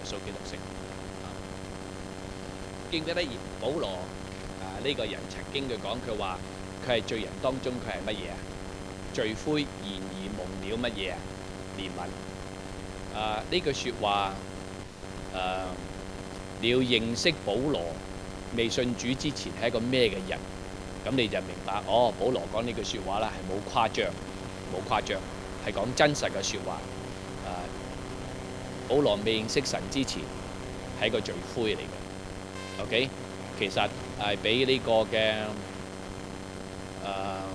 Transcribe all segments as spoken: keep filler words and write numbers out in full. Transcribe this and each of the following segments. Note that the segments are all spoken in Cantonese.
穌基督識。記唔記得保羅啊呢個人曾經佢講佢話佢係罪人當中佢係乜嘢啊？罪魁然而蒙了乜嘢啊？憐憫。啊呢句説話誒，你要認識保羅未信主之前係一個咩嘅人，咁你就明白哦。保羅講呢句説話啦，係冇誇張，冇誇張，係講真實嘅説話。誒，保羅未認識神之前係一個罪魁嚟嘅。OK， 其實係比呢個嘅誒，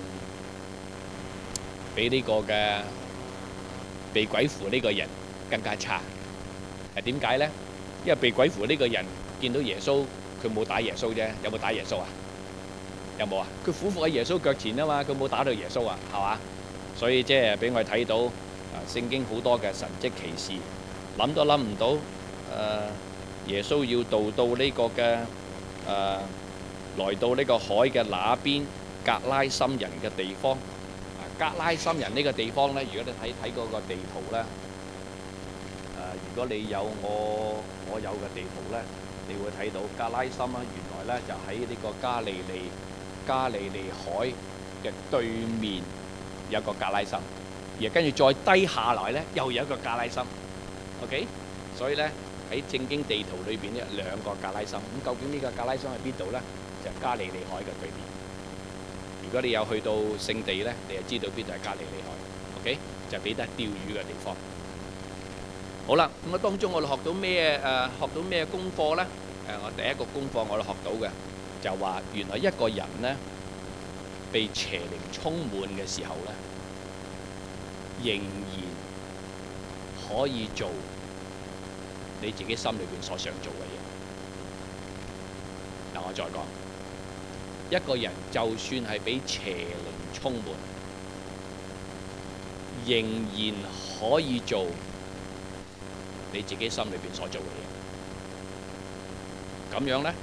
比呢個嘅被鬼附呢個人更加差。係點解咧？因為被鬼附呢個人見到耶穌，佢冇打耶穌啫，有冇打耶穌啊？有冇啊？佢俯伏喺耶穌腳前啊嘛，佢冇打到耶穌啊，係嘛？所以即係俾我哋睇到啊，聖經好多嘅神蹟奇事，諗都諗唔到誒。耶穌要渡到呢個嘅誒，來到呢個海嘅那邊格拉森人嘅地方。啊，格拉森人呢個地方咧，如果你睇睇嗰個地圖咧，誒，如果你有我我有嘅地圖咧，你會睇到格拉森啊，原來咧就喺呢個加利利加利利海嘅對面有個格拉森，而跟住再低下來咧，又有一個格拉森。OK， 所以咧。喺正經地圖裏邊咧，兩個格拉森。咁究竟呢個格拉森喺邊度咧？就係加利利海嘅對面。如果你有去到聖地咧，你就知道邊度係加利利海。OK， 就係彼得釣魚嘅地方。好啦，咁啊當中我哋學到咩誒？學到咩功課咧？誒，我第一個功課我哋學到嘅就話，原來一個人咧被邪靈充滿嘅時候咧，仍然可以做你自己心裏邊所想做嘅嘢。嗱，我再講，一個人就算係俾邪靈充滿，仍然可以做你自己心裏邊所做嘅嘢。咁樣咧，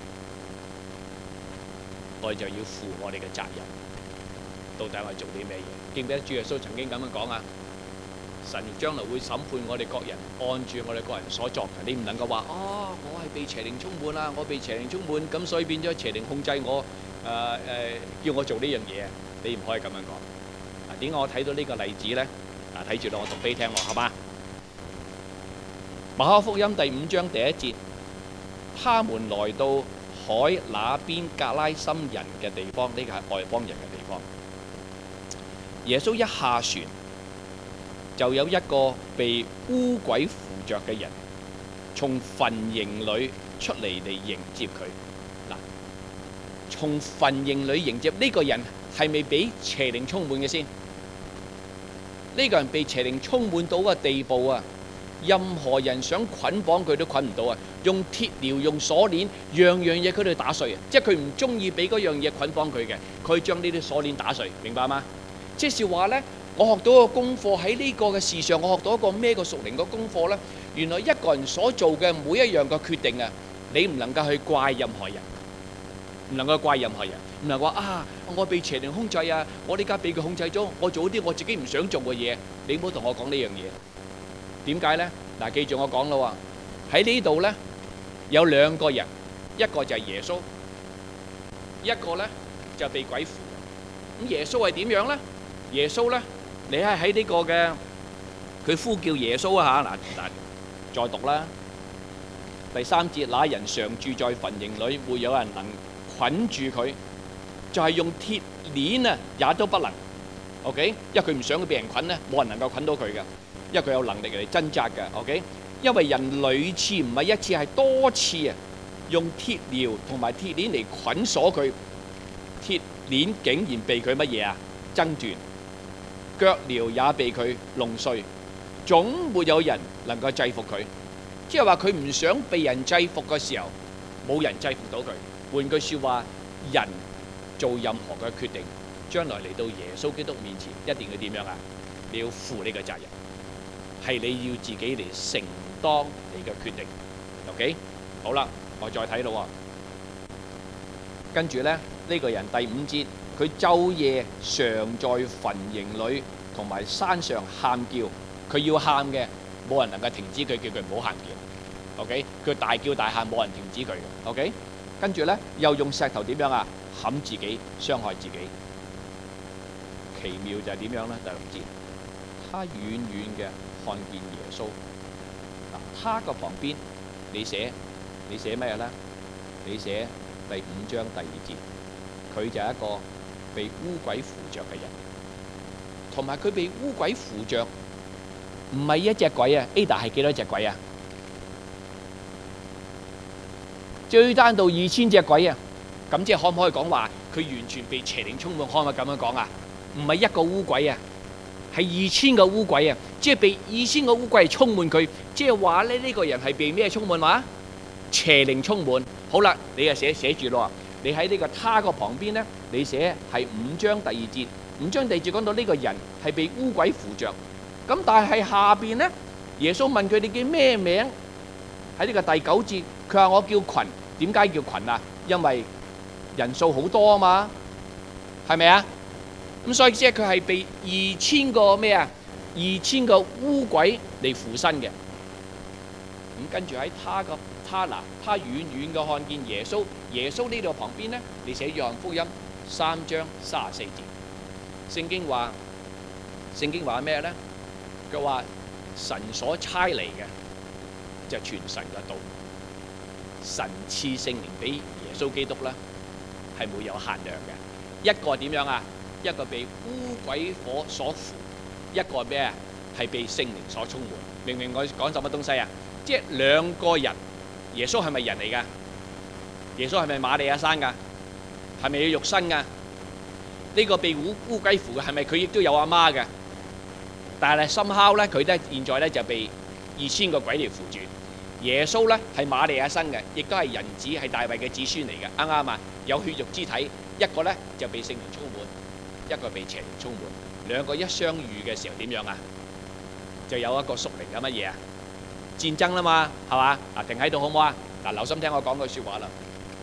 我哋就要負我哋嘅責任。到底我哋做啲咩嘢？記唔記得主耶穌曾經咁樣講啊？神將來會審判我哋各人，按住我哋各人所作嘅。你唔能夠話哦，我係被邪靈充滿啦，我被邪靈充滿，咁所以變咗邪靈控制我，誒、呃、誒、呃、叫我做呢樣嘢。你唔可以咁樣講。啊，點解我睇到呢個例子咧？啊，睇住啦，我讀俾你聽喎，好嘛？馬可福音第五章第一節，他們來到海那邊格拉森人嘅地方，呢、這個係外邦人嘅地方。耶穌一下船，就有一個被污鬼附着嘅人從墳塋裏出嚟嚟迎接佢。嗱，從墳塋裏迎接呢、這個人係咪俾邪靈充滿嘅先？呢、這個人被邪靈充滿到嘅地步啊，任何人想捆綁佢都捆唔到啊！用鐵鐐、用鎖鏈，樣樣嘢佢都打碎啊！即係佢唔中意俾嗰樣嘢捆綁佢嘅，佢將呢啲鎖鏈打碎，明白嗎？即是話呢，我學到個功課喺呢個嘅事上，我學到一個咩個屬靈嘅功課呢？原來一個人所做嘅每一樣嘅決定啊，你唔能夠去怪任何人，唔能夠怪任何人，唔能夠話啊，我被邪靈控制啊，我呢家被佢控制咗，我做啲我自己唔想做嘅嘢，你唔好同我講呢樣嘢。點解呢？嗱，記住我講啦喎，喺呢度呢，有兩個人，一個就係耶穌，一個呢就被鬼附。咁耶穌係點樣呢？耶穌呢，你係喺呢個嘅，佢呼叫耶穌啊嚇，嗱嗱，再讀啦。第三節，那人常住在墳塋裏，沒有人能捆住佢，就係用鐵鏈啊，也都不能。OK， 因為佢唔想佢俾人捆呢，冇人能夠捆到佢嘅，因為佢有能力嚟掙扎嘅。OK， 因為人屢次唔係一次係多次啊，用鐵鐐同埋鐵鏈嚟捆鎖佢，鐵鏈竟然被佢乜嘢啊掙斷。腳鐐也被佢弄碎，總沒有人能夠制服佢。即係話佢唔想被人制服嘅時候，冇人制服到佢。換句説話，人做任何嘅決定，將來嚟到耶穌基督面前，一定要點樣啊？你要負呢個責任，係你要自己嚟承擔你嘅決定。OK， 好啦，我再睇咯。跟住咧，呢個人第五節。佢晝夜常在墳塋裏同埋山上喊叫，佢要喊嘅，冇人能夠停止佢，叫佢唔好喊叫。 OK， 佢大叫大喊，冇人停止佢嘅。OK， 跟住咧又用石頭點樣啊？冚自己，傷害自己。奇妙就係點樣咧？第六節，他遠遠嘅看見耶穌。嗱，他個旁邊你寫你寫咩咧？你寫第五章第二節，佢就係一個被污鬼附着嘅人，同埋佢被污鬼附着，唔係一隻鬼啊 ！Ada 係幾多隻鬼啊？最單到二千隻鬼啊！咁即係可唔可以講話佢完全被邪靈充滿？可唔可以咁樣講啊？唔係一個污鬼啊，係二千個污鬼啊！即係被二千個污鬼充滿佢，即係話咧呢個人係被咩充滿話？邪靈充滿。好啦，你就寫寫住咯。你喺呢個他個旁邊咧，你寫係五章第二節。五章第二節講到呢個人係被污鬼附着。咁但係下邊咧，耶穌問佢哋叫咩名？喺呢個第九節，佢話我叫群。點解叫群啊？因為人數好多啊嘛，係咪啊？咁所以即係佢係被二千個咩啊？二千個污鬼嚟附身嘅。咁跟住喺他個他嗱，他遠遠嘅看見耶穌，耶穌呢度旁邊咧，你寫約翰福音三章三十四節，聖經話聖經話咩咧？佢話神所差嚟嘅就傳神嘅道，神賜聖靈俾耶穌基督啦，係冇有限量嘅。一個點樣啊？一個被污鬼火所附，一個咩啊？係被聖靈所充滿。明唔明我講什麼東西啊？即係兩個人，耶穌係咪人嚟㗎？耶穌係咪瑪利亞生㗎？係咪有肉身㗎？呢個被污污鬼附嘅係咪佢亦都有阿媽嘅？但係深烤咧，佢咧現在咧就被二千個鬼嚟附住。耶穌咧係瑪利亞生嘅，亦都係人子，係大衛嘅子孫嚟嘅，啱啱啊？有血肉之體，一個咧就被聖靈充滿，一個被邪靈充滿。兩個一相遇嘅時候點樣啊？就有一個屬靈嘅乜嘢啊？戰爭啦嘛，係嘛？嗱，停喺度好唔好啊？嗱，留心聽我講句説話啦。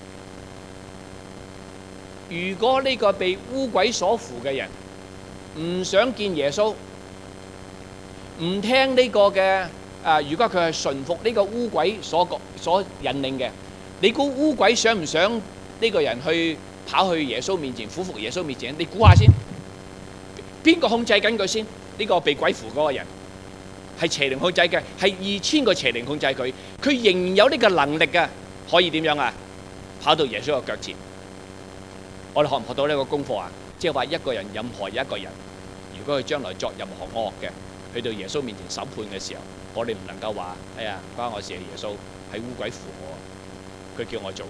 如果呢個被污鬼所附嘅人唔想見耶穌，唔聽呢個嘅啊，如果佢係順服呢個污鬼所覺所引領嘅，你估污鬼想唔想呢個人去跑去耶穌面前，俯伏耶穌面前？你估下先，邊個控制緊佢先？呢個被鬼附嗰個人係邪靈控制嘅，係二千個邪靈控制佢，佢仍然有呢個能力嘅，可以點樣啊？跑到耶穌嘅腳前。我哋學唔學到呢個功課啊？即係話一個人，任何一個人，如果佢將來作任何惡嘅，去到耶穌面前審判嘅時候，我哋唔能夠話：哎呀，關我事啊！耶穌係污鬼附我，佢叫我做。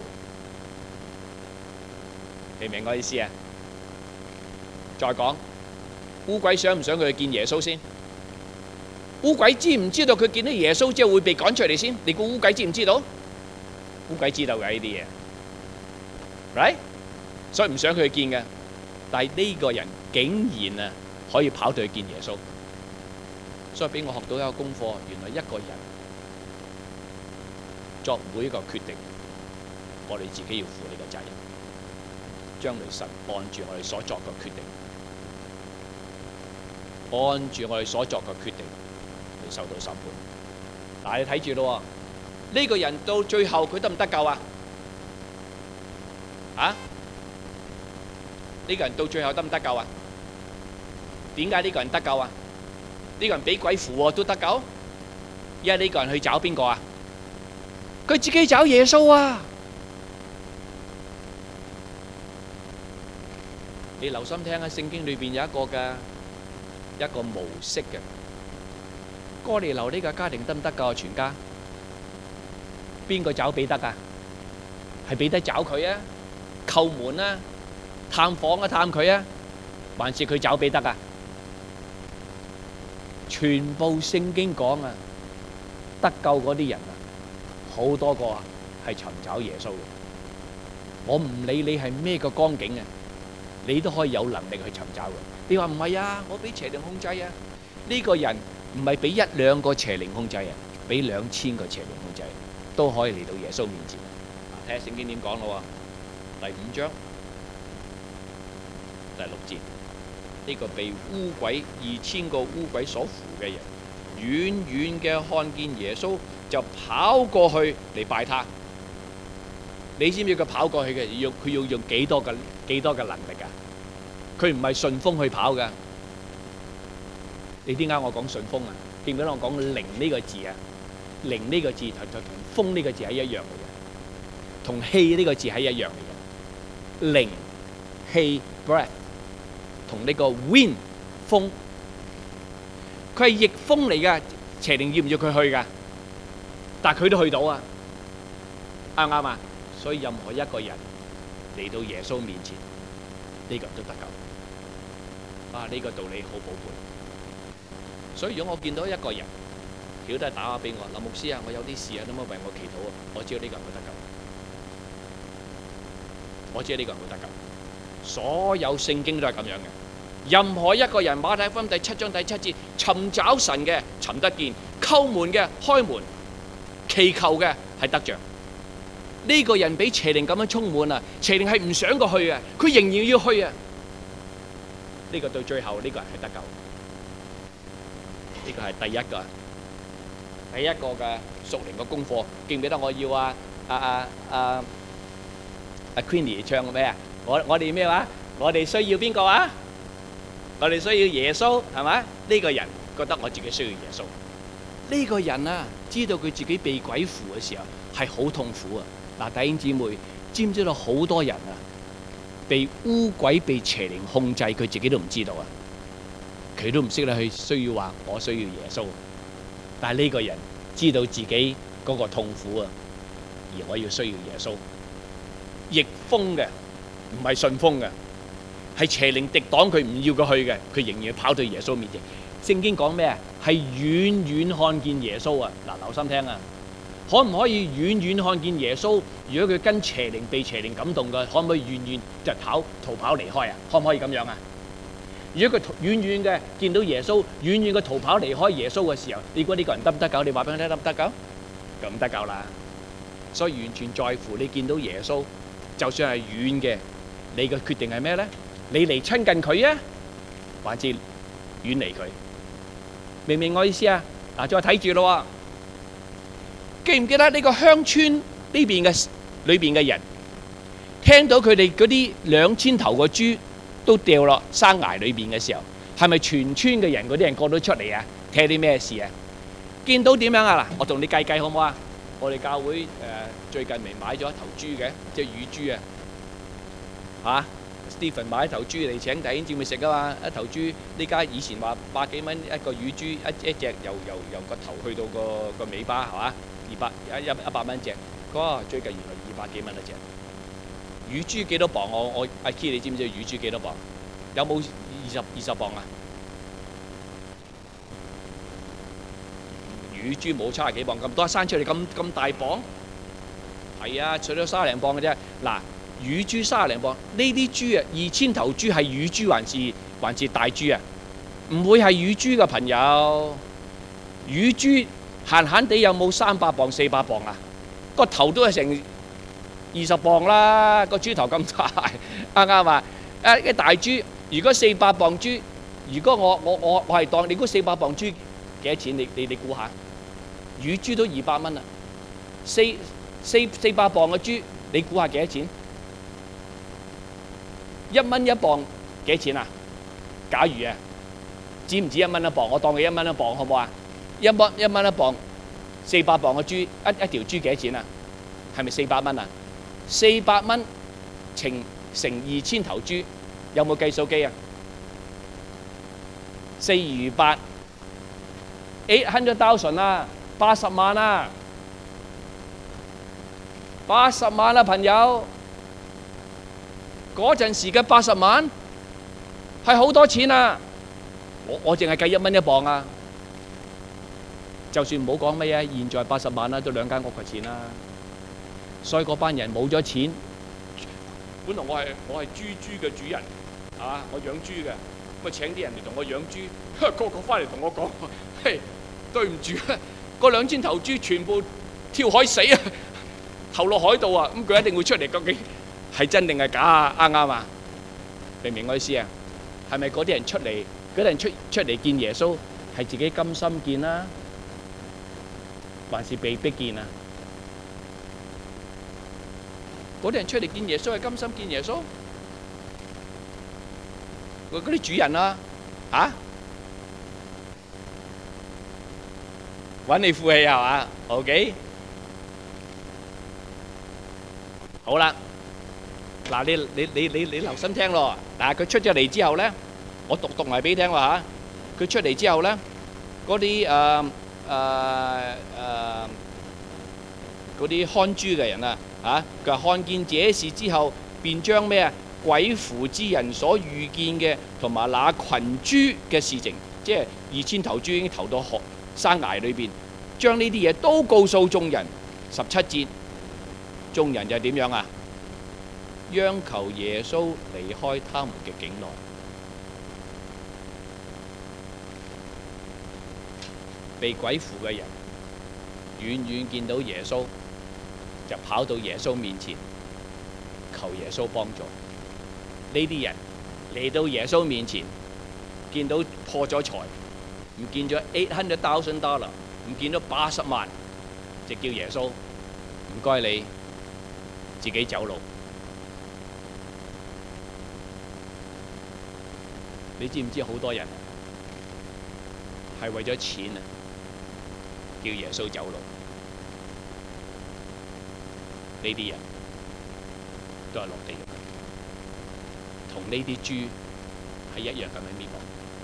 你明我意思啊？再講，污鬼想唔想佢去見耶穌先？污鬼知唔知道佢見到耶穌之後會被趕出嚟先？你估污鬼知唔知道？污鬼知道嘅呢啲嘢 ，right？所以唔想佢去見嘅，但係呢個人竟然啊可以跑到去見耶穌，所以俾我學到一個功課，原來一個人作每一個決定，我哋自己要負呢個責任，將來神按住我哋所作嘅決定，按住我哋所作嘅決定嚟受到審判。嗱，你睇住咯，呢個人到最後佢得唔得救啊？啊？呢個人到最後得唔得救啊？點解呢個人得救啊？呢個人俾鬼附喎都得救，因為呢個人去找邊個啊？佢自己找耶穌啊！你留心聽啊，聖經裏邊有一個嘅一個模式嘅。哥尼流呢個家庭得唔得救啊？全家邊個找彼得啊？係彼得找佢啊？叩門啊？探訪啊，探佢啊，還是佢找彼得啊？全部聖經講啊，得救嗰啲人啊，好多個啊係尋找耶穌嘅。我唔理你係咩個光景啊，你都可以有能力去尋找嘅。你話唔係啊？我俾邪靈控制啊！呢個人唔係俾一兩個邪靈控制啊，俾兩千個邪靈控制，都可以嚟到耶穌面前。睇下聖經點講咯喎，第五章。第六節，呢個被污鬼二千個污鬼所附嘅人，遠遠嘅看見耶穌， 就跑過去嚟拜他。你知唔知佢跑過去嘅要佢要用幾多嘅幾多嘅能力啊？佢唔係順風去跑㗎。你點解我講順風啊？記唔記得我講靈呢個字啊？靈呢個字同同風呢個字係一樣嘅，同氣呢個字係一樣嘅。靈氣 breath 同呢個 wind 風，佢係逆風嚟㗎。邪靈要唔要佢去㗎？但係佢都去到啊，啱唔啱啊？所以任何一個人嚟到耶穌面前，呢個人都得救。啊，呢個道理好寶貝。所以如果我見到一個人，曉得打話俾我，林牧師啊，我有啲事啊，可唔可以為我祈禱啊？我知道呢個人會得救。我知道呢個人會得救。所有聖經都係咁樣嘅。任何一個人，馬太福音第七章第七節，尋找神嘅尋得見，叩門嘅開門，祈求嘅係得着。呢個人俾邪靈咁樣充滿啊！邪靈係唔想過去啊，佢仍然要去啊。呢個到最後呢個人係得救。呢個係第一個，第一個嘅屬靈嘅功課。記唔記得我要啊啊啊啊阿 Queenie 唱嘅咩啊？我我哋咩話？我哋需要邊個啊？我哋需要耶穌，係咪？呢個人覺得我自己需要耶穌。呢個人啊，知道佢自己被鬼附嘅時候係好痛苦啊！嗱，弟兄姊妹，知唔知道好多人啊，被污鬼、被邪靈控制，佢自己都唔知道啊！佢都唔識得去需要話我需要耶穌。但係呢個人知道自己嗰個痛苦啊，而我要需要耶穌。逆風嘅，唔係順風嘅。係邪靈敵擋佢，唔要佢去嘅，佢仍然要跑到耶穌面前。聖經講咩啊？係遠遠看見耶穌啊！嗱，留心聽啊！可唔可以遠遠看見耶穌？如果佢跟邪靈被邪靈感動嘅，可唔可以遠遠就跑逃跑離開啊？可唔可以咁樣啊？如果佢遠遠嘅見到耶穌，遠遠嘅逃跑離開耶穌嘅時候，你估呢個人得唔得救？你話俾我聽得唔得救？咁唔得救啦！所以完全在乎你見到耶穌，就算係遠嘅，你嘅決定係咩咧？你嚟親近佢啊，還是遠離佢？明唔明我意思啊？嗱，再睇住咯。記唔記得呢個鄉村呢邊嘅裏邊嘅人，聽到佢哋嗰啲兩千頭個豬都掉落山崖裏邊嘅時候，係咪全村嘅人嗰啲人過到出嚟啊？睇啲咩事啊？見到點樣啊？嗱，我同你計計好唔好啊？我哋教會誒最近未買咗一頭豬嘅，即係乳豬啊，嚇！Stephen 買一頭豬嚟請弟兄姊妹食啊嘛！一頭豬呢家以前話百幾蚊一個乳豬，一一隻由由由個頭去到個個尾巴係嘛？二百一一一百蚊隻，嗰最近原來二百幾蚊一隻。乳豬幾多磅？我我阿 Key 你知唔知乳豬幾多磅？有冇二十二十磅啊？乳豬冇七十幾磅咁多，生出嚟咁咁大磅？係啊，除咗三十零磅嘅啫。嗱。乳豬三十零磅，呢啲豬啊，二千頭豬係乳豬還是還是大豬啊？唔會係乳豬嘅朋友，乳豬閒閒地有冇三百磅、四百磅啊？個頭都係成二十磅啦，個豬頭咁大，啱唔啱啊？誒，啲大豬，如果四百磅豬，如果我我我我係當你估四百磅豬幾多錢？你你你估下？乳豬都二百蚊啦，四四四百磅嘅豬，你估下幾多錢？一蚊一磅幾錢啊？假如啊，止唔止一蚊一磅？我當佢一蚊一磅好唔好啊？一蚊一蚊一磅，四百磅嘅豬，一一條豬幾多錢啊？係咪四百蚊啊？四百蚊乘乘二千頭豬，有冇計數機啊？四如八 ，eight hundred thousand 啊，八十萬啊，八十萬啊，朋友。嗰陣時嘅八十萬係好多錢啊！我我淨係計一蚊一磅啊！就算唔好講乜嘢，現在八十萬啦，都兩間屋嘅錢啦。所以嗰班人冇咗錢，本來我係我係豬豬嘅主人啊，我養豬嘅，咁啊請啲人嚟同我養豬，個個翻嚟同我講：嘿，對唔住啊，嗰兩千頭豬全部跳海死啊，投落海度啊！咁佢一定會出嚟，究竟係真定係假啊？啱唔啱啊？明唔明我意思啊？係咪嗰啲人出嚟，嗰啲人出出嚟見耶穌，係自己甘心見啦？ 還是被逼見啊？嗰啲人出嚟見耶穌係甘心見耶穌，嗰嗰啲主人啊，嚇揾你負氣係嘛？OK，好啦，嗱你你你你你留心聽咯。嗱佢出咗嚟之後咧，我讀讀埋俾你聽喎嚇。佢出嚟之後咧，嗰啲誒誒誒嗰啲看豬嘅人啊，嚇佢話看見這事之後，便將咩啊鬼附之人所遇見嘅同埋那群豬嘅事情，即係二千頭豬已經投到河山崖裏邊，將呢啲嘢都告訴眾人。十七節，眾人就點樣啊？央求耶穌離開他們嘅境內。被鬼附嘅人遠遠見到耶穌，就跑到耶穌面前求耶穌幫助。呢啲人嚟到耶穌面前，見到破咗財，唔見咗 eight hundred thousand dollar， 唔見咗八十萬，就叫耶穌唔該你自己走路。你知唔知好多人係為咗錢啊，叫耶穌走路？呢啲人都係落地獄，同呢啲豬係一樣咁樣滅亡。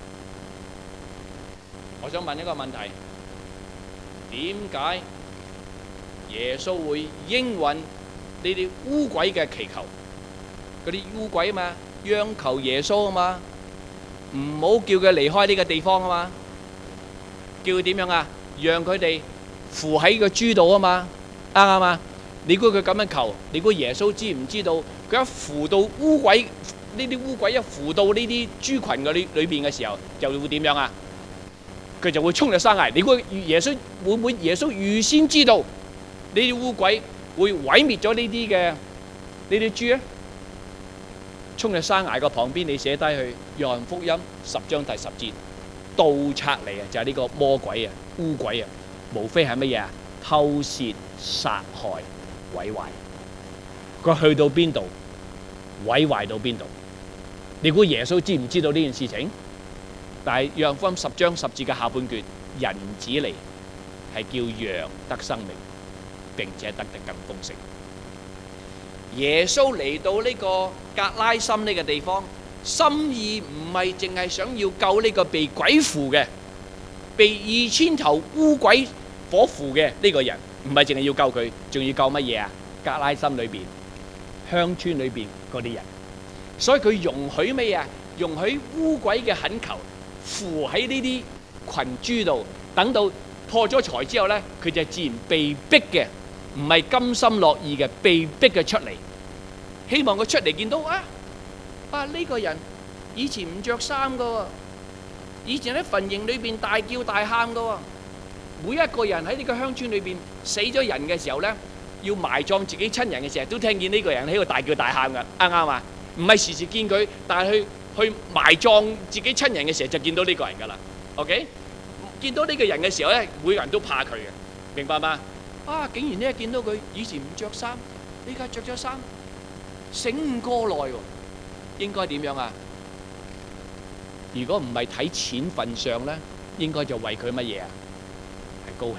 我想問一個問題：點解耶穌會應允呢啲污鬼嘅祈求？嗰啲污鬼啊嘛，央求耶穌啊嘛，唔好叫佢離開呢個地方啊嘛，叫佢點樣啊？讓佢哋附喺個豬度啊嘛，啱唔啱啊？你估佢咁樣求，你估耶穌知唔知道？佢一附到污鬼，呢啲污鬼一附到呢啲豬群嘅裏裏邊嘅時候，就會點樣啊？佢就會衝入山崖。你估耶穌會唔會耶穌預先知道呢啲污鬼會毀滅咗呢啲嘅呢啲豬咧？衝入山崖個旁邊，你寫低去《約翰福音》十章第十節，盜賊嚟啊！就係呢個魔鬼啊、污鬼啊，無非係乜嘢啊？偷竊、殺害、毀壞。佢去到邊度，毀壞到邊度？你估耶穌知唔知道呢件事情？但係《約翰福音》十章十節嘅下半段，人子嚟係叫羊得生命，並且得的更豐盛。耶穌嚟到呢個格拉森呢個地方，心意唔係淨係想要救呢個被鬼附嘅、被二千頭污鬼火附嘅呢個人，唔係淨係要救佢，仲要救乜嘢啊？格拉森裏邊、鄉村裏邊嗰啲人，所以佢容許咩啊？容許污鬼嘅懇求附喺呢啲群豬度，等到破咗財之後呢，佢就自然被逼嘅。唔係甘心樂意嘅，被逼嘅出嚟，希望佢出嚟見到啊啊呢個人以前唔着衫噶喎，以前喺墳塋裏邊大叫大喊噶喎。每一個人喺呢個鄉村裏邊死咗人嘅時候咧，要埋葬自己親人嘅時候，都聽見呢個人喺度大叫大喊噶，啱唔啱啊？唔係時時見佢，但係去去埋葬自己親人嘅時候就見到呢個人噶啦。OK， 見到呢個人嘅時候咧，每個人都怕佢嘅，明白嗎？啊！竟然呢一見到佢以前唔着衫，呢家着咗衫，醒唔過來喎。應該點樣啊？如果唔係睇錢份上咧，應該就為佢乜嘢啊？係高興。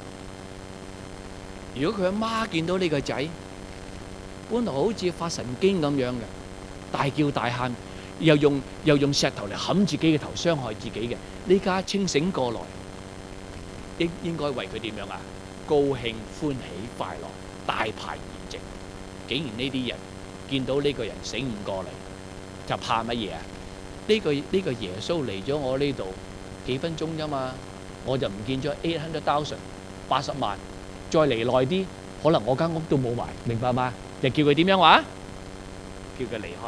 如果佢阿媽見到呢個仔，本來好似發神經咁樣嘅，大叫大喊，又用又用石頭嚟冚自己嘅頭，傷害自己嘅，呢家清醒過來，應應該為佢點樣啊？高興、歡喜、快樂，大排筵席。竟然呢啲人見到呢個人醒唔過嚟，就怕乜嘢啊？呢個呢個耶穌嚟咗我呢度幾分鐘啫嘛，我就唔見咗 eight hundred thousand 八十萬，再嚟耐啲，可能我間屋都冇埋，明白嗎？就叫佢點樣話？叫佢離開。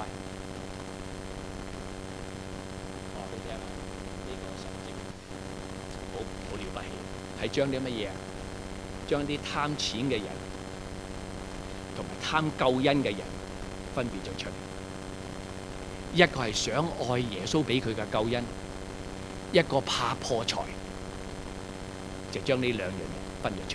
哦，你聽下呢個神蹟，好好了不起，係將啲乜嘢啊？將啲貪錢嘅人同埋貪救恩嘅人分別咗出嚟。一個係想愛耶穌俾佢嘅救恩，一個怕破財，就將呢兩樣嘢分咗出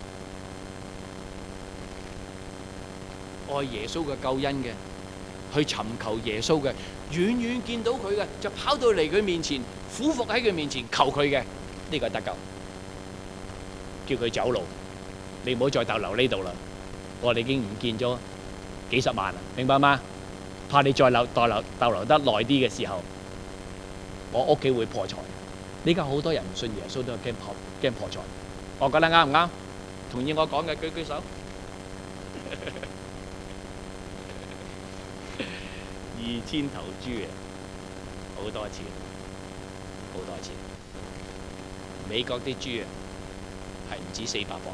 嚟。愛耶穌嘅救恩嘅，去尋求耶穌嘅，遠遠見到佢嘅就跑到嚟佢面前，俯伏喺佢面前求佢嘅，呢個得救。叫佢走路，你唔好再逗留呢度啦。我哋已經唔見咗幾十萬啦，明白嗎？怕你再留逗留逗留得耐啲嘅時候，我屋企會破財。呢家好多人唔信耶穌都係驚破驚破財。我覺得啱唔啱？同意我講嘅舉舉手。二千頭豬啊，好多錢，好多錢。美國啲豬啊，係唔止四百磅，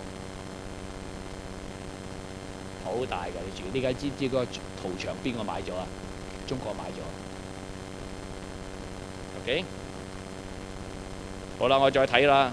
好大㗎啲豬。呢家知唔知嗰個屠場邊個買咗啊？中國買咗。OK， 好啦，我再睇啦。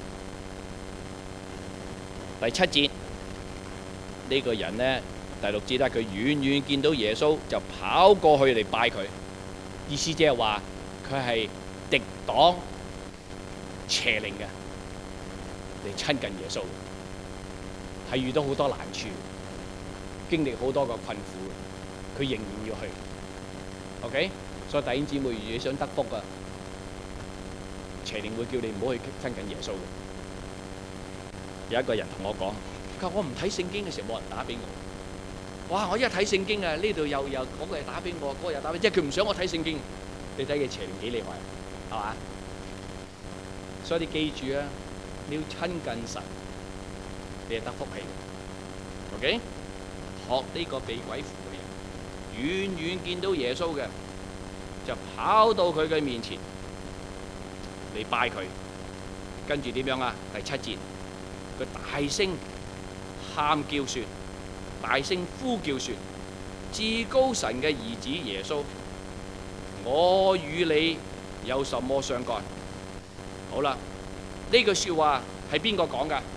第七節呢個人呢，第六節咧，佢遠遠見到耶穌就跑過去嚟拜佢，意思即係話佢係敵擋邪靈嘅嚟親近耶穌，係遇到好多難處，經歷好多個困苦，佢仍然要去。OK， 所以弟兄姊妹，如果你想得福啊，邪靈會叫你唔好去親近耶穌嘅。有一個人同我講，佢話我唔睇聖經嘅時候冇人打俾我。哇！我一睇聖經啊，呢度又又嗰個又打俾我，嗰個又打俾，即係佢唔想我睇聖經。你睇佢邪靈幾厲害，係嘛？所以你記住啊，你要親近神，你係得福氣。OK， 學呢個被鬼附嘅人，遠遠見到耶穌嘅，就跑到佢嘅面前嚟拜佢，跟住點樣啊？第七節，佢大聲喊叫說。大聲呼叫說：至高神嘅兒子耶穌，我與你有什麼相干？好啦，呢句說話係邊個講噶？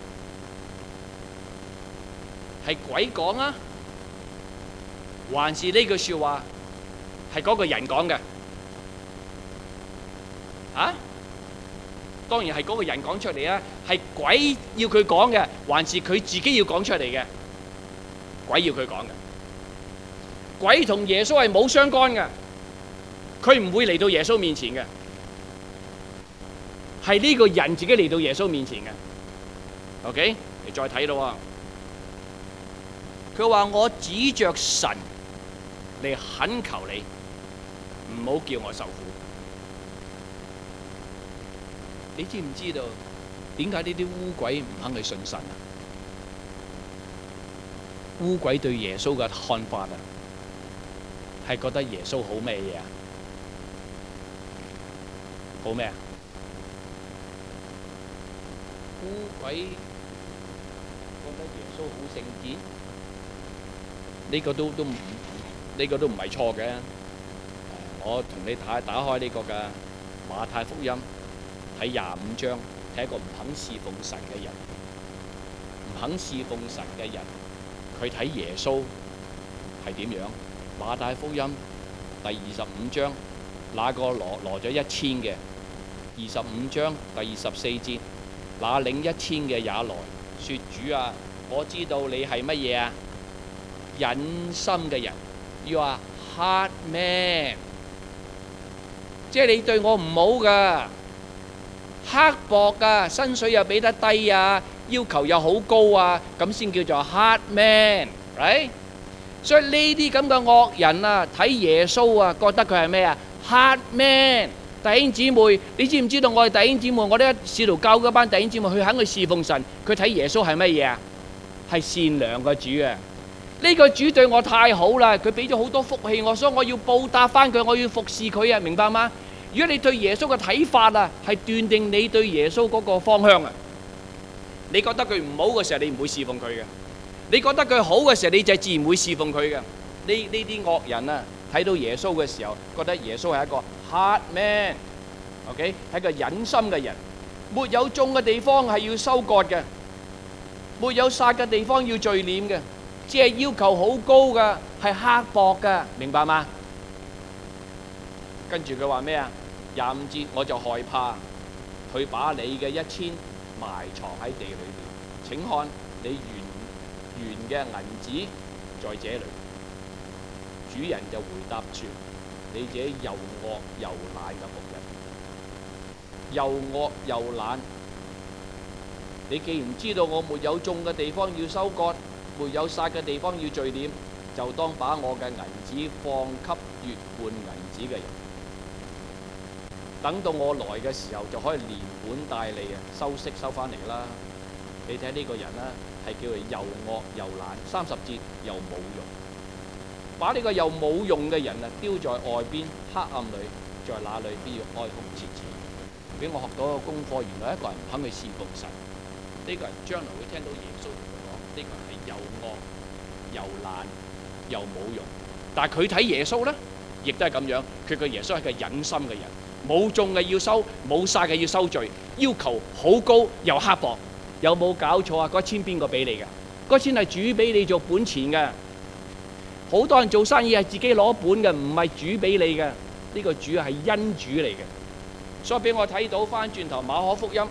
係鬼講啊，還是呢句說話係嗰個人講嘅？啊？當然係嗰個人講出嚟啊，係鬼要佢講嘅，還是佢自己要講出嚟嘅？鬼要佢講嘅，鬼同耶穌係冇相干嘅，佢唔會嚟到耶穌面前嘅，係呢個人自己嚟到耶穌面前嘅。OK， 你再睇咯，佢話我指着神嚟懇求你，唔好叫我受苦。你知唔知道點解呢啲污鬼唔肯去信神啊？污鬼對耶穌嘅看法啊，係覺得耶穌好咩嘢啊？好咩啊？污鬼覺得耶穌好聖潔，呢個都都唔呢個都唔係錯嘅。我同你打打開呢個嘅馬太福音，睇廿五章，睇一個唔肯侍奉神嘅人，唔肯侍奉神嘅人。佢睇耶穌係點樣？馬太福音第二十五章，那個攞攞咗一千嘅，二十五章第二十四節，那領一千嘅也來說：主啊，我知道你係乜嘢啊？忍心嘅人，要話 hard man， 即係你對我唔好噶，刻薄噶，薪水又俾得低啊，要求又好高啊，咁先叫做 hard man，right？ 所以呢啲咁嘅惡人啊，睇耶穌啊，覺得佢係咩啊 hard man。弟兄姊妹，你知唔知道我哋弟兄姊妹，我哋使徒教嗰班弟兄姊妹，佢肯去侍奉神，佢睇耶穌係乜嘢啊？係善良嘅主啊！呢個主對我太好啦，佢俾咗好多福氣我，所以我要報答翻佢，我要服侍佢啊！明白嗎？如果你對耶穌嘅睇法啊，係斷定你對耶穌嗰個方向啊，你覺得佢唔好嘅時候，你唔會侍奉佢嘅；你覺得佢好嘅時候，你就自然會侍奉佢嘅。呢呢啲惡人啊，睇到耶穌嘅時候，覺得耶穌係一個 hard man，OK， 係一個忍心嘅人，沒有種嘅地方係要收割嘅，沒有撒嘅地方要聚斂嘅，只係要求好高嘅，係刻薄嘅，明白嗎？跟住佢話咩啊？廿五節，我就害怕佢把你嘅一千埋藏喺地裏面。請看你原原嘅銀子在這裏。主人就回答說：你這又惡又懶嘅僕人，又惡又懶。你既然知道我沒有種嘅地方要收割，沒有撒嘅地方要聚斂，就當把我嘅銀子放給越換銀子嘅人。等到我來嘅時候，就可以連本帶利啊，收息收翻嚟啦。你睇呢個人啦，係叫佢又惡又懶，三十節又冇用，把呢個又冇用嘅人啊丟在外邊黑暗裏，在那裏必要哀哭切齒。俾我學到一個功課，原來一個人唔肯去侍奉神，呢、這個人將來會聽到耶穌同佢講：呢、這個人係又惡又懶又冇用。但係佢睇耶穌呢，亦都係咁樣。佢個耶穌係個忍心嘅人，冇種嘅要收，冇撒嘅要收聚，要求好高又刻薄。有冇搞錯啊？嗰錢邊個俾你嘅？嗰錢係主俾你做本錢嘅。好多人做生意係自己攞本嘅，唔係主俾你嘅。呢個主係恩主嚟嘅。所以俾我睇到翻轉頭馬可福音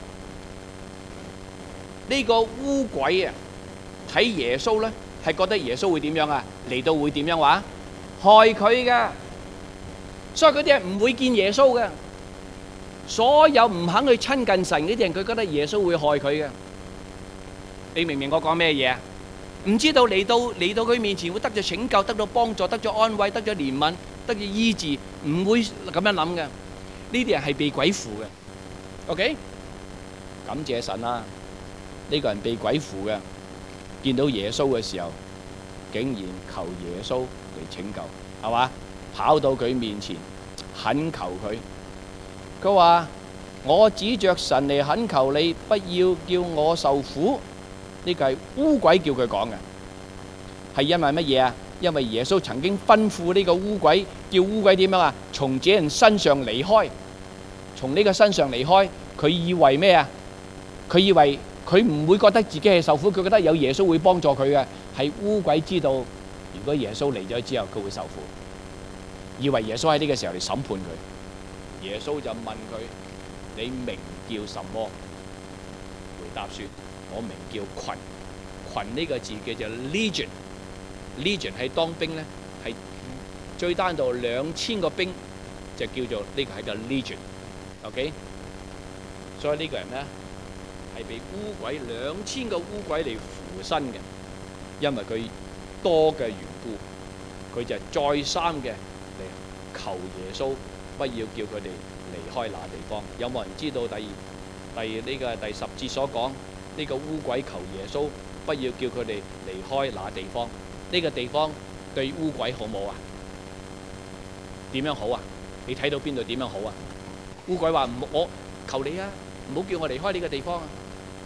呢個污鬼啊，睇耶穌咧係覺得耶穌會點樣啊？嚟到會點樣話？害佢嘅。所以嗰啲人唔會見耶穌嘅。所有唔肯去親近神嗰啲人，佢覺得耶穌會害佢嘅。你明唔明我講咩嘢啊？唔知道嚟到嚟到佢面前會得咗拯救，得到幫助，得咗安慰，得咗憐憫，得咗醫治，唔會咁樣諗嘅。呢啲人係被鬼附嘅。OK， 感謝神啦！呢個人被鬼附嘅，見到耶穌嘅時候，竟然求耶穌嚟拯救，係嘛？跑到佢面前懇求佢，佢話：我指着神嚟懇求你，不要叫我受苦。呢個係污鬼叫佢講嘅，係因為乜嘢啊？因為耶穌曾經吩咐呢個污鬼，叫污鬼點樣啊？從這人身上離開，從呢個身上離開。佢以為咩啊？佢以為佢唔會覺得自己係受苦，佢覺得有耶穌會幫助佢嘅。係污鬼知道，如果耶穌嚟咗之後，佢會受苦，以為耶穌喺呢個時候嚟審判佢。耶穌就問佢：你名叫什麼？回答說：我名叫群。群呢個字叫做 legion，legion 係當兵咧，係最單到兩千個兵就叫做呢個係個 legion。OK， 所以呢個人咧係被污鬼兩千個污鬼嚟附身嘅，因為佢多嘅緣故，佢就再三嘅嚟求耶穌，不要叫佢哋離開那地方。有冇人知道第第呢個第十節所講？呢個污鬼求耶穌不要叫佢哋離開那地方。呢個地方對污鬼好冇啊？點樣好啊？你睇到邊度點樣好啊？污鬼話：唔，我求你啊，唔好叫我離開呢個地方啊！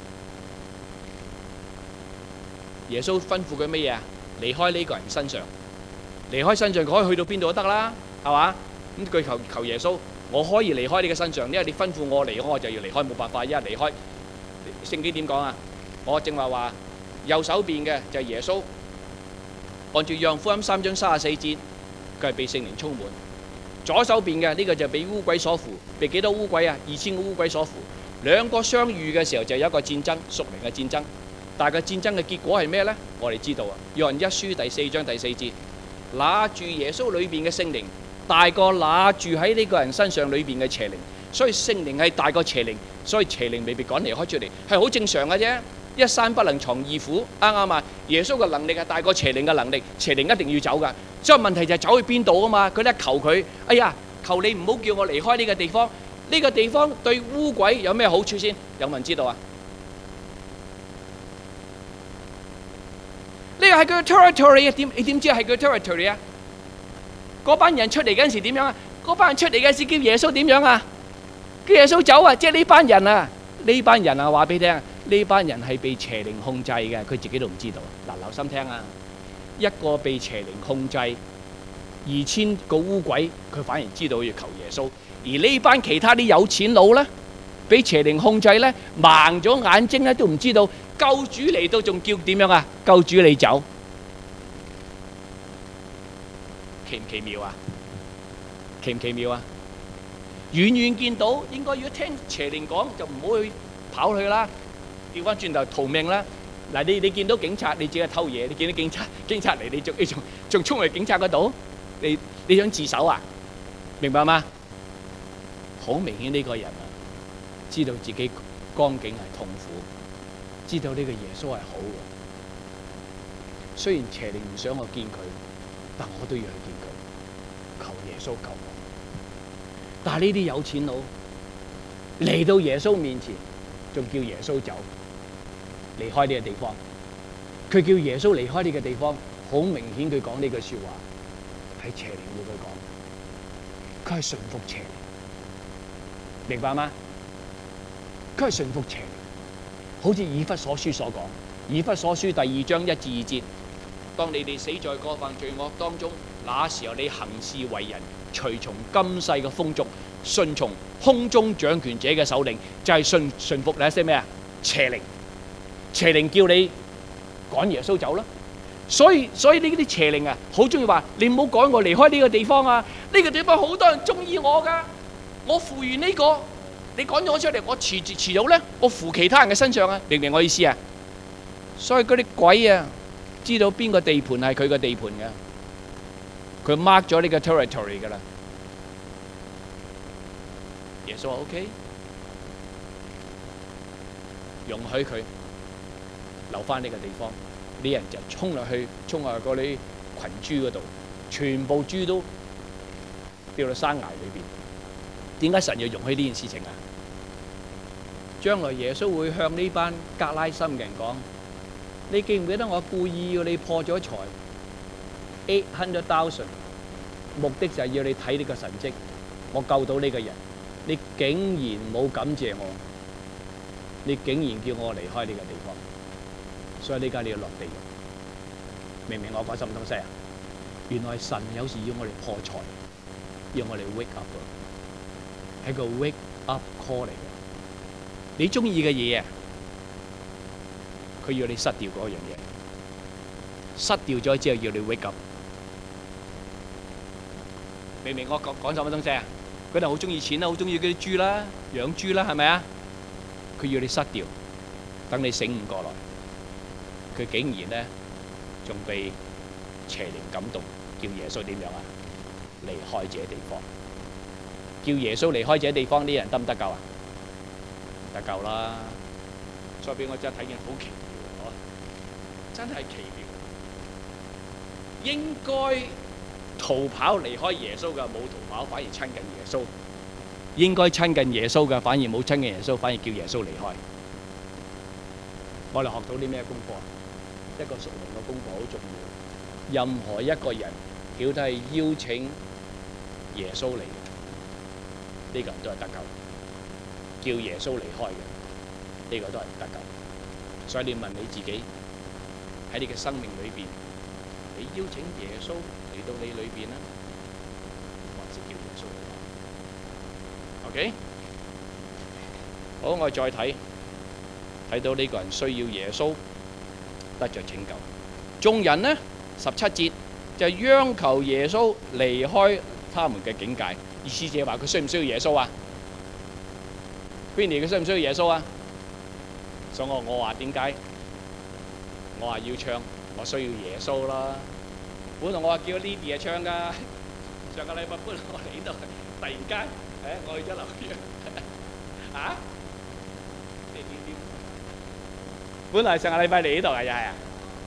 耶穌吩咐佢乜嘢啊？離開呢個人身上，離開身上可以去到邊度都得啦，係嘛？咁佢求求耶穌，我可以離開你嘅身上，因為你吩咐我離開，我就要離開，冇辦法，一離開。聖經點講啊？我正話話右手邊嘅就係耶穌，按照約翰福音三章三十四節，佢係被聖靈充滿。左手邊嘅呢個就被污鬼所附，被幾多污鬼啊？二千個污鬼所附。兩個相遇嘅時候就有一個戰爭，屬靈嘅戰爭。但係個戰爭嘅結果係咩呢？我哋知道啊。約翰一書第四章第四節，拿住耶穌裏邊嘅聖靈，大過拿住喺呢個人身上裏邊嘅邪靈。所以聖靈係大過邪靈，所以邪靈未被趕離開出嚟，係好正常嘅啫。一山不能藏二虎，啱啱啊？耶穌嘅能力係大過邪靈嘅能力，邪靈一定要走噶。所以問題就係走去邊度啊嘛？佢咧求佢，哎呀，求你唔好叫我離開呢個地方。呢個地方對污鬼有咩好處先？有冇人知道啊？呢個係佢嘅 territory 啊！點你點知係佢嘅 territory 啊？嗰班人出嚟嗰陣時點樣啊？嗰班人出嚟嗰陣時叫耶穌點樣啊？叫耶穌走啊！即係呢班人啊，呢班人啊，話俾你聽，呢班人係被邪靈控制嘅，佢自己都唔知道。嗱，留心聽啊！一個被邪靈控制，二千個污鬼，佢反而知道要求耶穌。而呢班其他啲有錢佬咧，俾邪靈控制咧，盲咗眼睛咧，都唔知道救主嚟到，仲叫點樣啊？救主你走，奇唔奇妙啊？奇唔奇妙啊？遠遠見到應該要聽邪靈講，就唔好去跑去啦。 調翻轉頭逃命啦。嗱，你你見到警察，你自己偷嘢，你見到警察警察嚟，你仲你仲仲衝去警察嗰度，你你想自首啊？明白嗎？好明顯呢個人啊，知道自己光景係痛苦，知道呢個耶穌係好嘅。雖然邪靈唔想我見佢，但我都要去見佢，求耶穌救我。但係呢啲有錢佬嚟到耶穌面前，仲叫耶穌走，離開呢個地方。佢叫耶穌離開呢個地方，好明顯佢講呢句說話係邪靈要佢講，佢係順服邪靈，明白嗎？佢係順服邪靈，好似以弗所書所講，以弗所書第二章一至二節，當你哋死在過犯罪惡當中，那時候你行事為人，隨從今世嘅風俗，順從空中掌權者嘅首領，就係順順服你一些咩啊？邪靈，邪靈叫你趕耶穌走啦。所以所以呢啲邪靈啊，好中意話你唔好趕我離開呢個地方啊！呢個地方好多人中意我噶，我扶完呢個，你趕咗我出嚟，我遲遲早咧，我扶其他人嘅身上啊！明唔明我意思啊？所以嗰啲鬼啊，知道邊個地盤係佢個地盤嘅，佢 mark 咗呢個 territory 噶啦。耶穌話 OK， 容許佢留翻呢個地方，啲人就衝落去，衝落去嗰啲群豬嗰度，全部豬都掉到山崖裏邊。點解神要容許呢件事情啊？將來耶穌會向呢班格拉森嘅人講：你記唔記得我故意要你破咗財 eight hundred thousand， 目的就係要你睇呢個神蹟，我救到呢個人，你竟然冇感謝我，你竟然叫我離開呢個地方，所以呢家你要落地獄。明唔明我講什麼東西啊？原來神有時要我哋破財，要我哋 wake up， 係個 wake up call 嚟嘅。你中意嘅嘢啊，佢要你失掉嗰樣嘢，失掉咗之後要你 wake up。明唔明我講講什麼東西啊？佢哋好中意錢啦，好中意嗰啲豬啦，養豬啦，係咪啊？佢要你失掉，等你醒悟過來。佢竟然咧仲被邪靈感動，叫耶穌點樣啊？離開這地方，叫耶穌離開這地方，啲人得唔得救啊？得救啦！所以俾我真係睇見好奇妙，真係奇妙。應該逃跑離開耶穌嘅冇逃跑，反而親近耶穌；應該親近耶穌嘅反而冇親近耶穌，反而叫耶穌離開。我哋學到啲咩功課？一個屬靈嘅功課好重要。任何一個人，只要都係邀請耶穌嚟嘅，呢個人都係得救；叫耶穌離開嘅，呢個都係唔得救。所以你問你自己，喺你嘅生命裏邊，你邀請耶穌嚟到你裏邊啦，還是叫耶穌嚟？OK， 好，我哋再睇睇到呢個人需要耶穌得着拯救。眾人呢，十七節就央求耶穌離開他們嘅境界，意思就係話佢需唔需要耶穌啊？Vinny 佢需唔需要耶穌啊？所以我我話點解？我話要唱，我需要耶穌啦。本來我話叫 Lydia 唱噶，上個禮拜本來我嚟呢度，突然間誒我去咗紐約，啊？你點點？本來上個禮拜嚟呢度嘅又係啊？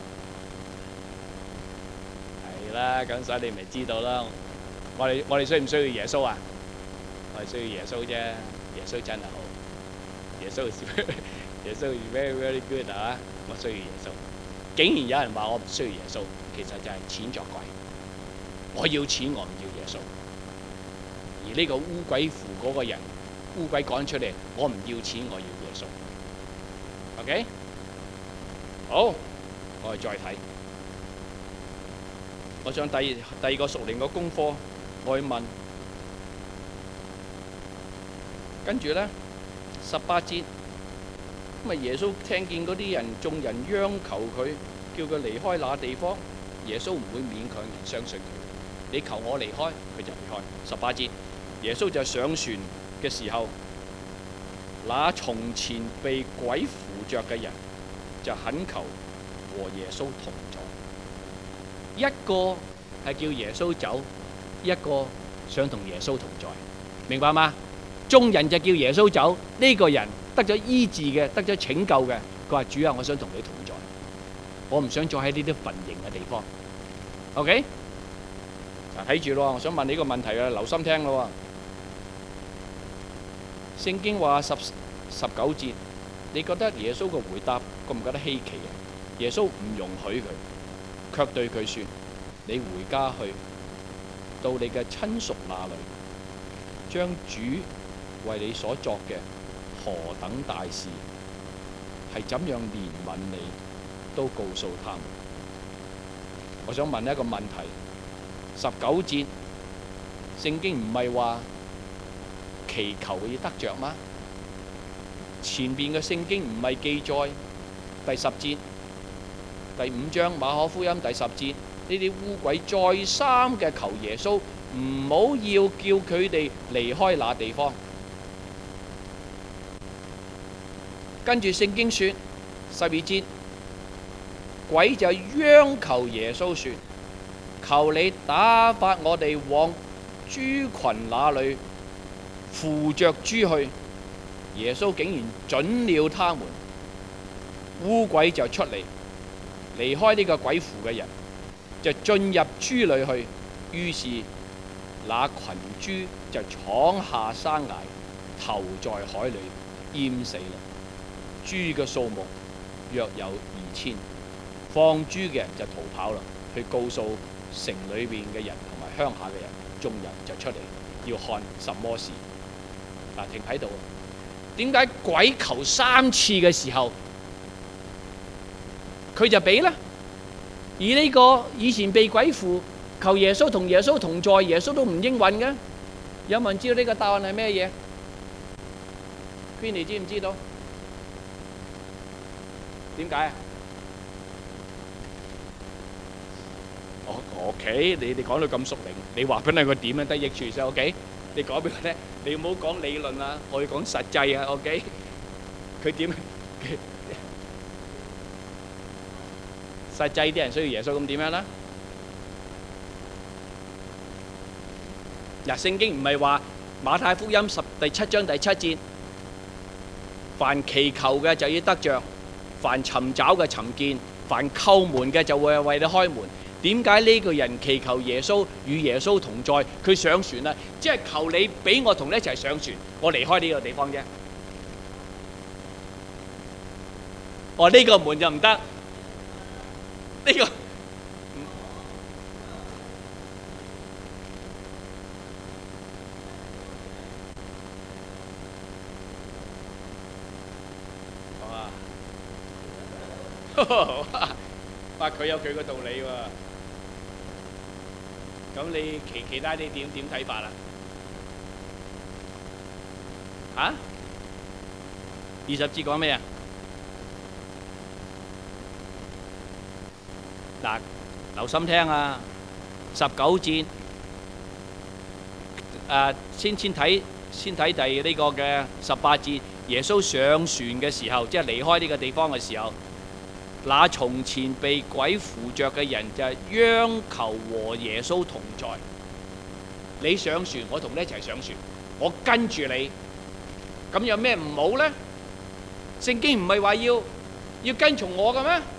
係啦，咁所以你咪知道啦。我哋我哋需唔需要耶穌啊？我哋需要耶穌啫，耶穌真係好，耶穌耶穌 very very good 啊！我需要耶穌。竟然有人話我唔需要耶穌，其實就係錢作怪。我要錢，我唔要耶穌。而呢個烏鬼符嗰個人，烏鬼講出嚟，我唔要錢，我要耶穌。OK， 好，我哋再睇。我想第二第二個屬靈嘅功課，我去問。跟住咧，十八節。咁啊！耶穌聽見嗰啲人眾人央求佢，叫佢離開那地方，耶穌唔會勉強人相信佢。你求我離開，佢就離開。十八節，耶穌就上船嘅時候， 那從前被鬼附着嘅人就懇求和耶穌同在。一個係叫耶穌走，一個想同耶穌同在，明白嗎？眾人就叫耶穌走，呢、這個人得咗醫治嘅，得咗拯救嘅，佢話主啊，我想同你同在，我唔想再喺呢啲墳塋嘅地方。OK， 嗱睇住咯，我想問你個問題啊，留心聽咯。聖經話十十九節，你覺得耶穌嘅回答覺唔覺得稀奇啊？耶穌唔容許佢，卻對佢說：你回家去，到你嘅親屬那裏，將主為你所作嘅何等大事，係怎樣憐憫你，都告訴他們。我想問一個問題，十九節聖經唔係話祈求要得着嗎？前邊嘅聖經唔係記載第十節、第五章馬可福音第十節呢啲污鬼再三嘅求耶穌唔好要叫佢哋離開那地方。跟住聖經說十二節，鬼就央求耶穌說：求你打發我哋往豬群那裏扶着豬去。耶穌竟然准了他們，污鬼就出嚟，離開呢個鬼附嘅人，就進入豬裏去。於是那群豬就闖下山崖，投在海裏，淹死啦。豬嘅數目約有二千，放豬嘅人就逃跑啦，去告訴城裏邊嘅人同埋鄉下嘅人，眾人就出嚟要看什麼事。嗱，停喺度。點解鬼求三次嘅時候，佢就俾呢？而呢個以前被鬼附，求耶穌同耶穌同在，耶穌都唔應允嘅。有冇人知道呢個答案係咩嘢？Vinny知唔知道？點解啊？我 OK，你你講到咁熟靈，你話俾你個點樣得益處先 OK？你講俾我聽，你唔好講理論啊，我要講實際啊 OK？佢點？實際啲人需要耶穌咁點樣啦？嗱，聖經唔係話馬太福音十第七章第七節，凡祈求嘅就要得着，凡尋找嘅尋見，凡叩門嘅就會為你開門。點解呢個人祈求耶穌與耶穌同在？佢上船啦，即係求你俾我同你一齊上船，我離開呢個地方啫。哦，呢個門就唔得，呢個好啊，哇！佢有佢個道理喎。咁你其其他啲點點睇法啊？嚇？二十節講咩啊？嗱，留心聽啊！十九節，誒，先先睇先睇第呢個嘅十八節，耶穌上船嘅時候，即係離開呢個地方嘅時候。那從前被鬼附着嘅人就央求和耶穌同在。你上船，我同你一齊上船，我跟住你。咁有咩唔好呢？聖經唔係話要要跟從我嘅咩？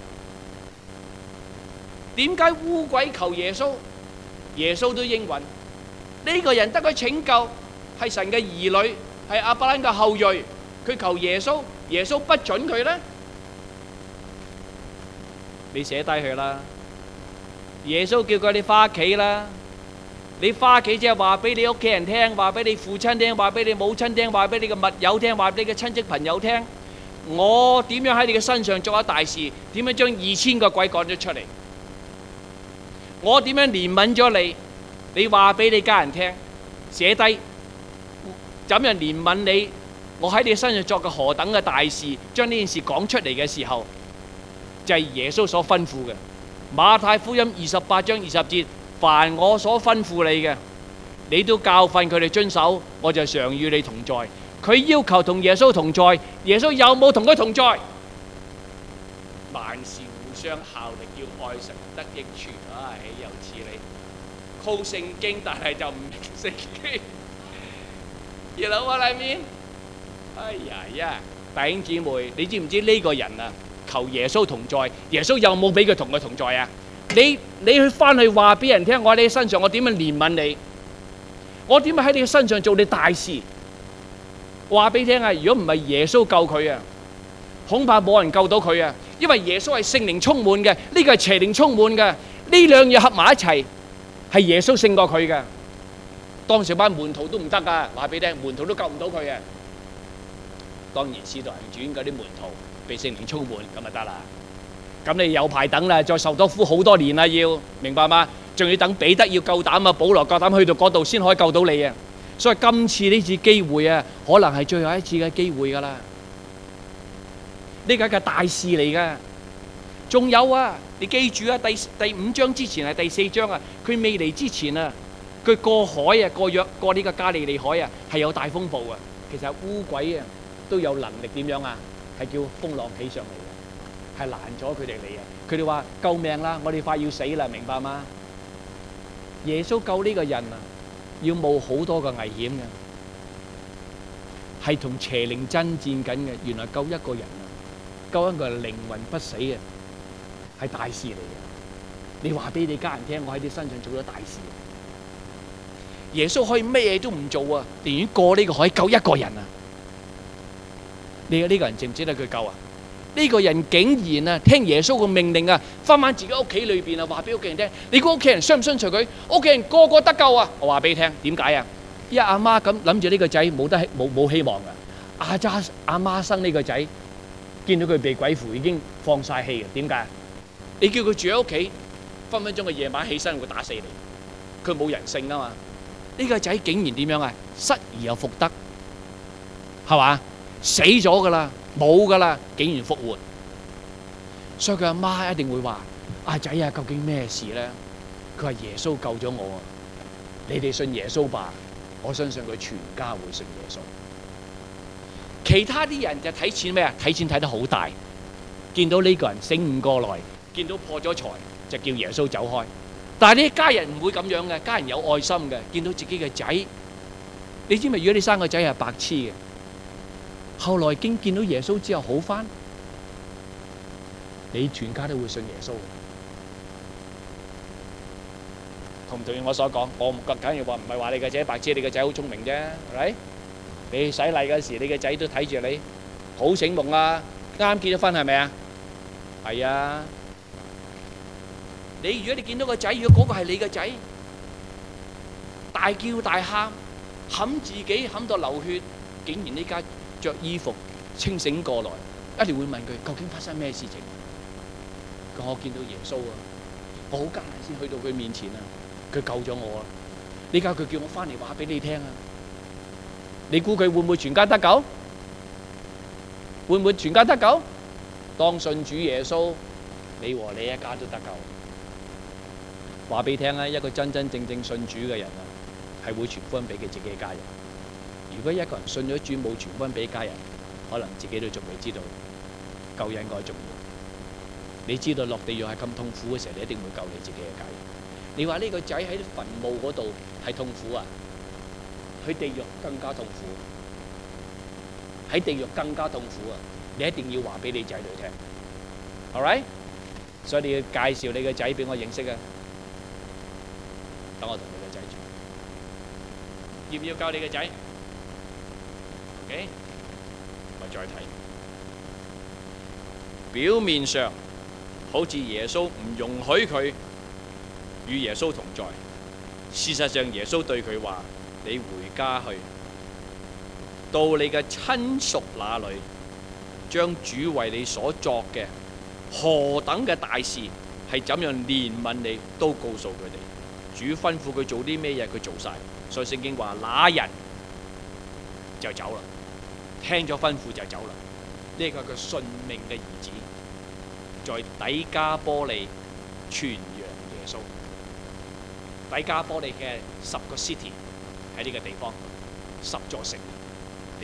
點解污鬼求耶穌，耶穌都應允？呢個人得佢拯救，係神嘅兒女，係亞伯拉罕嘅後裔，佢求耶穌，耶穌不准佢呢？你寫低佢啦。耶穌叫佢你返屋企啦。你返屋企即係話俾你屋企人聽，話俾你父親聽，話俾你母親聽，話俾你嘅密友聽，話俾你嘅親戚朋友聽。我點樣喺你嘅身上做咗大事？點樣將二千個鬼趕咗出嚟？我點樣憐憫咗你？你話俾你家人聽，寫低怎樣憐憫你？我喺你身上作嘅何等嘅大事？將呢件事講出嚟嘅時候，就係耶穌所吩咐嘅。馬太福音二十八章二十節，凡我所吩咐你嘅，你都教訓佢哋遵守，我就常與你同在。 佢要求同耶穌同在，耶穌有冇同佢同在？萬事互相效力，要愛神得益處。唉，又似你靠聖經，但係就唔明聖經。You know what I mean？哎呀呀！弟兄姊妹，你知唔知呢個人啊，求耶穌同在，耶穌有冇俾佢同佢同在啊？你你去翻去話俾人聽，我喺你身上，我點樣憐憫你？我點樣喺你身上做你大事？話俾你聽啊！如果唔係耶穌救佢啊，恐怕冇人救到佢啊！因為耶穌係聖靈充滿嘅，呢個係邪靈充滿嘅，呢兩樣合埋一齊，係耶穌勝過佢嘅。當時班門徒都唔得噶，話俾你聽，門徒都救唔到佢嘅。當然，使徒行傳嗰啲門徒被聖靈充滿，咁就得啦。咁你有排等啦，再受多苦好多年啦，要明白嗎？仲要等彼得要夠膽啊，保羅夠膽去到嗰度先可以救到你啊！所以今次呢次機會啊，可能係最後一次嘅機會噶啦。呢個係個大事嚟噶。仲有啊，你記住啊，第第五章之前係第四章啊，佢未嚟之前啊，佢過海啊，過約過呢個加利利海啊，係有大風暴啊。其實烏鬼啊都有能力點樣啊？係叫風浪起上嚟嘅，係攔咗佢哋嚟啊！佢哋話救命啦，我哋快要死啦，明白嗎？耶穌救呢個人啊，要冒好多嘅危險嘅，係同邪靈爭戰緊嘅。原來救一個人啊，救一個人靈魂不死啊，係大事嚟嘅。你話俾你家人聽，我喺你身上做咗大事。耶穌可以咩嘢都唔做啊，寧願過呢個海救一個人啊！你呢個人值唔值得佢救啊？呢個人竟然啊聽耶穌個命令啊，翻返自己屋企裏邊啊，話俾屋企人聽。你估屋企人相唔相信佢？屋企人個個得救啊！我話俾你聽，點解啊？因為阿媽咁諗住呢個仔冇得冇冇希望噶。阿渣阿媽生呢個仔，見到佢被鬼附，已經放晒氣啊！點解？你叫佢住喺屋企，分分鐘佢夜晚起身會打死你。佢冇人性啊嘛！呢個仔竟然點樣啊？失而又復得，係嘛？死咗噶啦，冇噶啦，竟然復活。所以佢阿媽一定會話：阿仔啊，究竟咩事咧？佢話耶穌救咗我啊！你哋信耶穌吧，我相信佢全家會信耶穌。其他啲人就睇錢咩啊？睇錢睇得好大，見到呢個人醒悟過來，見到破咗財就叫耶穌走開。但係呢家人唔會咁樣嘅，家人有愛心嘅，見到自己嘅仔，你知唔知？如果你生個仔係白痴嘅，後來經見到耶穌之後好返，你全家都會信耶穌。同唔同意我所講？我梗係話唔係話你個仔白痴，你個仔好聰明啫，係咪？你洗禮嗰時，你個仔都睇住你，好醒目啊！啱結咗婚係咪啊？係啊！你如果你見到個仔，如果嗰個係你個仔，大叫大喊，冚自己冚到流血，竟然呢家着衣服清醒過來，一定會問佢究竟發生咩事情？佢我見到耶穌啊，我好艱難先去到佢面前啊，佢救咗我啊！呢家佢叫我翻嚟話俾你聽啊！你估佢會唔會全家得救？會唔會全家得救？當信主耶穌，你和你一家都得救。話俾你聽啊，一個真真正正信主嘅人啊，係會傳福音俾佢自己嘅家人。如果一個人信咗主冇傳福音俾家人，可能自己都仲未知道救恩該重要。你知道落地獄係咁痛苦嘅時候，你一定會救你自己嘅家人。你話呢個仔喺墳墓嗰度係痛苦啊？去地獄更加痛苦，喺地獄更加痛苦啊！你一定要話俾你仔女聽 ，all right？所以你要介紹你個仔俾我認識啊！等我同你個仔住，要唔要教你個仔 ？OK， 我再睇。表面上好似耶穌唔容許佢與耶穌同在，事實上耶穌對佢話：你回家去，到你嘅親屬那裏，將主為你所作嘅何等嘅大事，係怎樣憐憫你，都告訴佢哋。主吩咐佢做啲咩嘢，佢做晒。所以聖經話，那人就走啦，聽咗吩咐就走啦。呢個係佢信命嘅兒子，在底加波利傳揚耶穌。底加波利嘅十個 city 喺呢個地方，十座城地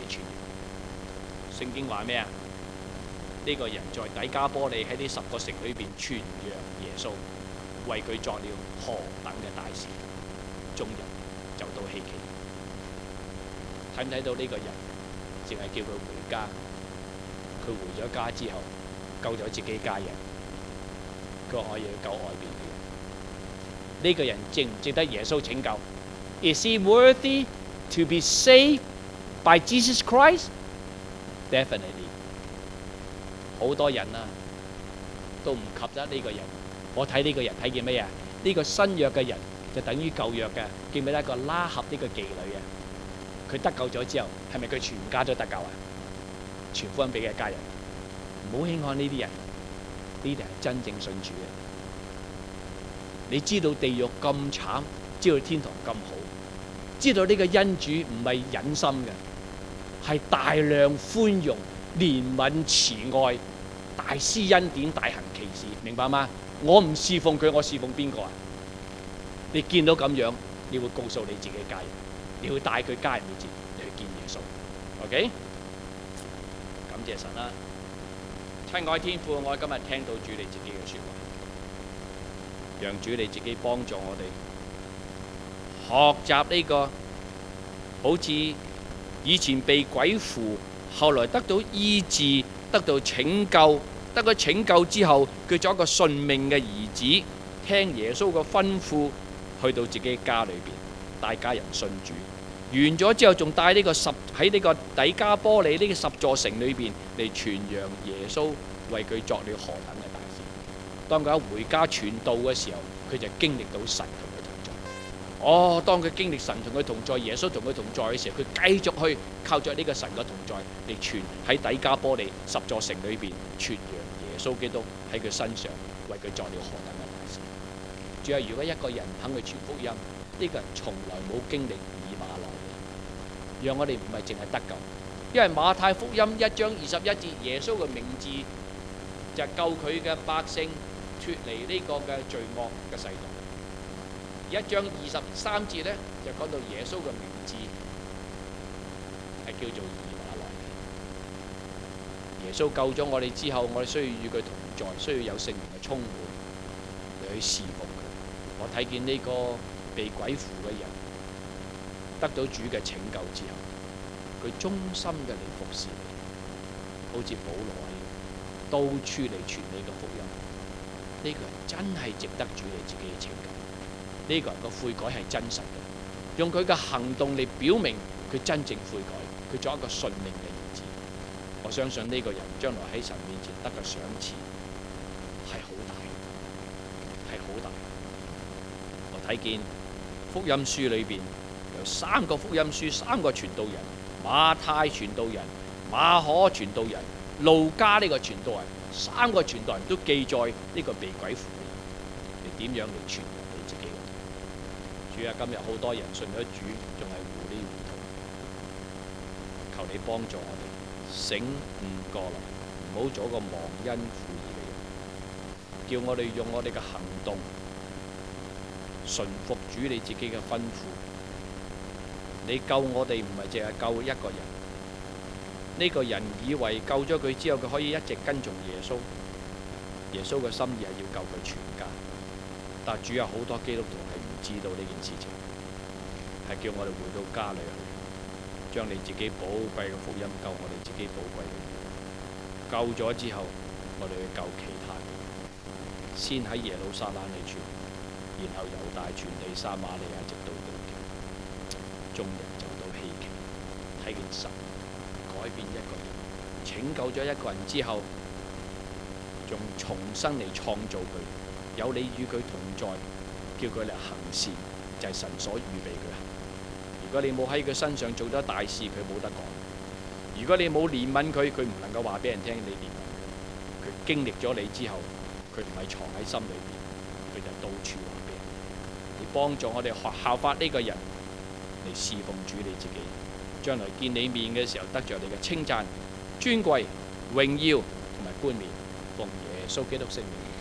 傳揚。聖經話咩啊？呢、這個人在底加波利喺呢十個城裏邊傳揚耶穌，為佢作了何等嘅大事，眾人就都希奇。睇唔睇到呢個人淨係叫佢回家，佢回咗家之後救咗自己家人，佢話我要救外邊嘅人。呢、這個人值唔值得耶穌拯救？ Is he worthy to be saved by Jesus Christ? Definitely。好多人啊，都唔及得呢個人。我睇呢個人睇見咩啊？呢、這個新約嘅人就等於舊約嘅，記唔記得一個拉合呢個妓女啊？佢得救咗之後，係咪佢全家都得救啊？傳福音俾嘅家人，唔好輕看呢啲人，呢啲係真正信主嘅。你知道地獄咁慘，知道天堂咁好，知道呢個恩主唔係忍心嘅，係大量寬容、憐憫、慈愛、大施恩典、大行奇事，明白嗎？我唔侍奉佢，我侍奉邊個啊？你見到咁樣，你會告訴你自己嘅家人，你會帶佢家人面前你去見耶穌。OK， 感謝神啦！親愛天父，我今日聽到主你自己嘅說話，讓主你自己幫助我哋學習呢個好似以前被鬼附，後來得到醫治，得到拯救，得到拯救之後，佢做一個順命嘅兒子，聽耶穌嘅吩咐，去到自己家裏邊帶家人信主。完咗之後，仲帶呢個十喺呢個底加波利呢個十座城裏邊嚟傳揚耶穌為佢作了何等嘅大事。當佢回家傳道嘅時候，佢就經歷到神同佢同在。哦，當佢經歷神同佢同在，耶穌同佢同在嘅時候，佢繼續去靠着呢個神嘅同在嚟傳喺底加波利十座城裏邊傳揚耶穌基督喺佢身上為佢作了何等嘅大事。主要如果一個人肯去傳福音，呢個人從來冇經歷以馬內利，讓我哋唔係淨係得救，因為馬太福音一章二十一節，耶穌嘅名字就係救佢嘅百姓脫離呢個嘅罪惡嘅世代。一章二十三節呢，就講到耶穌嘅名字係叫做以馬內利。耶穌救咗我哋之後，我哋需要與佢同在，需要有聖靈嘅充滿嚟去侍奉佢。我睇見呢個被鬼附嘅人得到主嘅拯救之後，佢忠心嘅嚟服侍你，好似保羅一樣，到處嚟傳你嘅福音。呢、這個人真係值得主你自己嘅拯救。呢、這個人嘅悔改係真實嘅，用佢嘅行動嚟表明佢真正悔改，佢作一個順命嘅兒子。我相信呢個人將來喺神面前得嘅賞賜係好大，係好大。我睇見福音書裏邊有三個福音書，三個傳道人：馬太傳道人、馬可傳道人、路加呢個傳道人。三個傳道人都記載呢個被鬼附嘅人，你點樣嚟傳你自己嘅？主啊，今日好多人信咗主，仲係糊裡糊塗，求你幫助我哋醒悟過來，唔好做一個忘恩負義嘅人，叫我哋用我哋嘅行動順服主你自己嘅吩咐。你救我哋唔係淨係救一個人，呢、這個人以為救咗佢之後，佢可以一直跟從耶穌。耶穌嘅心意係要救佢全家，但主有好多基督徒係唔知道呢件事情，係叫我哋回到家裏去，將你自己寶貴嘅福音救我哋自己寶貴嘅人，救咗之後，我哋去救其他人，先喺耶路撒冷嚟傳，然後猶大傳地撒瑪利亞直到地極，眾人就都希奇，睇見神改變一個人，拯救咗一個人之後，仲重新嚟創造佢，有你與佢同在，叫佢嚟行善，就係、是、神所預備佢行。如果你冇喺佢身上做咗大事，佢冇得講；如果你冇憐憫佢，佢唔能夠話俾人聽你憐憫佢。佢經歷咗你之後，佢唔係藏喺心裏邊，佢就到處話俾人聽。你幫助我哋學效法呢個人嚟侍奉主你自己，將來見你面嘅時候，得着你嘅稱讚、尊貴、榮耀同埋冠冕，奉耶穌基督聖名。